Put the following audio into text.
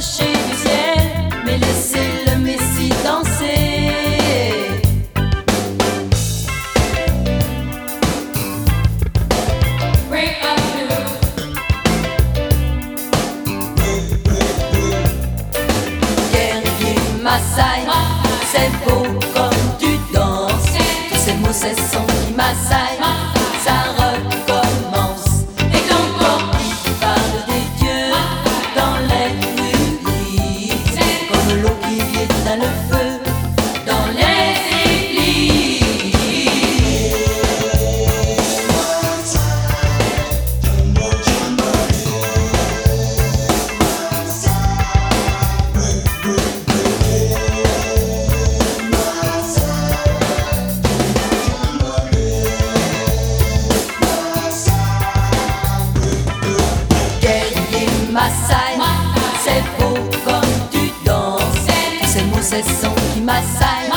s'approcher du ciel, mais laissez le Messie danser. Guerrier Maasai, c'est beau comme tu danses. Tous ces mots, c'est son qui m'assaille. Ça recommence. Et quand Gorky parle des dieux dans les rues, c'est comme l'eau qui éteint le feu dans les églises. Maasai, c'est beau comme tu danses. Tous ces mots, c'est son qui m'assaille.